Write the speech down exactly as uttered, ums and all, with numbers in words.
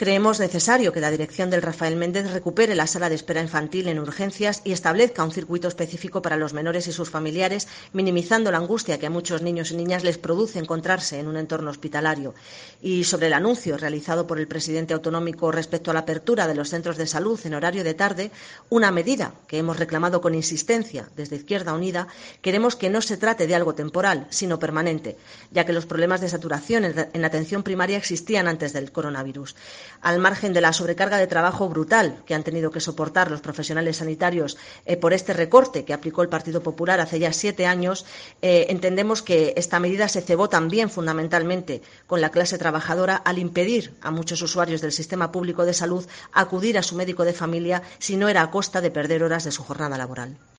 Creemos necesario que la dirección del Rafael Méndez recupere la sala de espera infantil en urgencias y establezca un circuito específico para los menores y sus familiares, minimizando la angustia que a muchos niños y niñas les produce encontrarse en un entorno hospitalario. Y sobre el anuncio realizado por el presidente autonómico respecto a la apertura de los centros de salud en horario de tarde, una medida que hemos reclamado con insistencia desde Izquierda Unida, queremos que no se trate de algo temporal, sino permanente, ya que los problemas de saturación en atención primaria existían antes del coronavirus. Al margen de la sobrecarga de trabajo brutal que han tenido que soportar los profesionales sanitarios eh, por este recorte que aplicó el Partido Popular hace ya siete años, eh, entendemos que esta medida se cebó también fundamentalmente con la clase trabajadora al impedir a muchos usuarios del sistema público de salud acudir a su médico de familia si no era a costa de perder horas de su jornada laboral.